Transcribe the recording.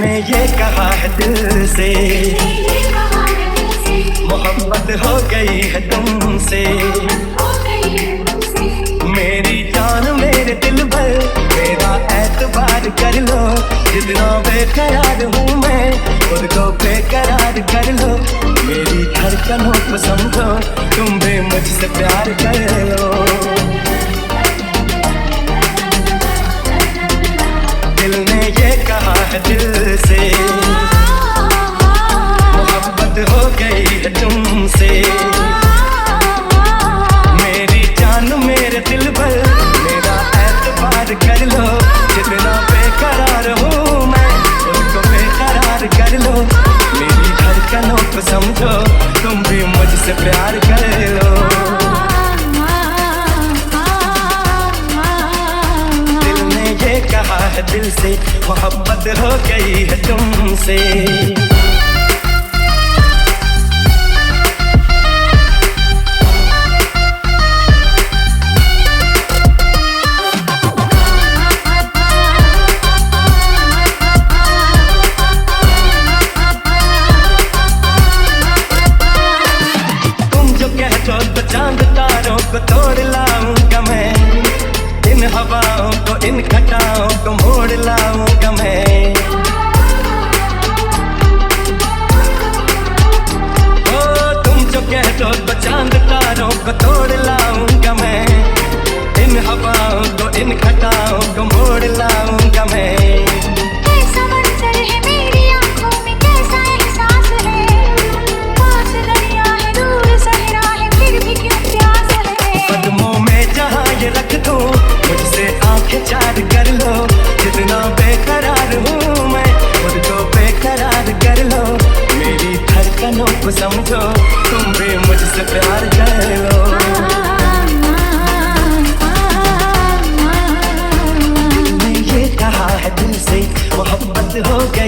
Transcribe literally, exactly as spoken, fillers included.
ने ये कहा है दिल से, मोहब्बत हो गई है तुमसे। मेरी जान मेरे दिल भर, मेरा एतबार कर लो। जितना बेकरार हूँ मैं, खुद को बेकरार कर लो। मेरी धड़कनों को समझो, तुम भी मुझसे प्यार कर लो। दिल ने ये कहा है दिल से, मोहब्बत हो गई है तुमसे। मेरी जान मेरे दिल भर, मेरा एतबार कर लो। जितना बेकरार हूँ मैं, उसको बेकरार कर लो। मेरी धड़कनों को समझो, तुम भी मुझसे प्यार कर लो। कहा है दिल से, मोहब्बत हो गई है तुमसे। तुम जो कहते हो तो चांद तारों को तोड़ लाऊंगा मैं। इन हवाओं को, इन घटाओं को मोड़ लाऊंगा मैं। ओ तुम जो कहते हो तो चांद तारों को तोड़ लाऊंगा मैं। इन हवाओं को, इन घटाओं को मोड़ लाऊंगा मैं। कैसा मंजर है मेरी आंखों में, कैसा एहसास है। पास दरिया है, दूर सहरा है, फिर भी क्यों प्यास है। कदमों में जहाँ ये रख दूं, मुझसे आंखें चार कर लो। जितना बेकरार हूँ मैं, खुद को बेकरार कर लो। मेरी धड़कनों को समझो, तुम भी मुझसे प्यार कर लो। ये कहा है दिल से, मोहब्बत हो गई